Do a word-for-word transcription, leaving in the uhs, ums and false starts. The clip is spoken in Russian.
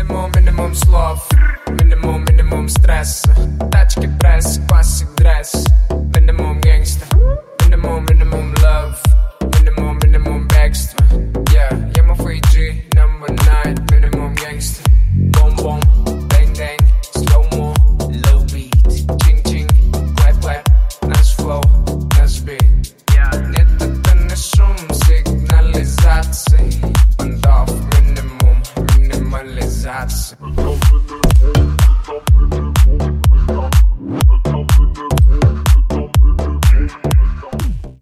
Minimum, minimum slov. Minimum, minimum stress. Тачки пресс, классик дресс. Minimum gangsta. Minimum, minimum love. Minimum, minimum бегство. Yeah, я мой G, number nine. Minimum gangsta. Boom, boom, bang, bang. Slow-mo, low beat. Ching-ching, clap-clap. Наш flow, наш beat. Нет, это не шум сигнализации. Понтов, минимум, минимализация.